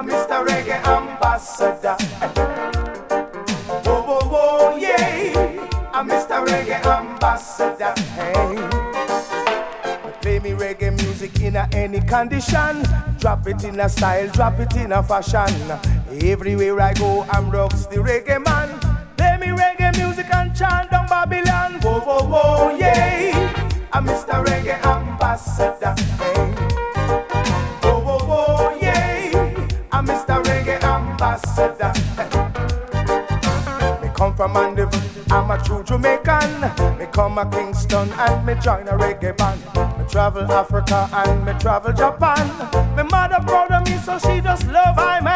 I'm Mr. Reggae Ambassador. Whoa, whoa, whoa, yeah. I'm Mr. Reggae Ambassador. Hey. Play me reggae music in any condition. Drop it in a style, drop it in a fashion. Everywhere I go, I'm rocks the reggae man. Play me reggae music and chant down Babylon. Whoa, whoa, whoa, yeah. I'm Mr. Reggae Ambassador. Hey. Whoa, whoa, whoa, yeah. I'm Mr. Reggae Ambassador. Me come from Mandeville, I'm a true Jamaican. Me come a Kingston and me join a reggae band. Me travel Africa and me travel Japan. My mother proud of me, so she just love I man.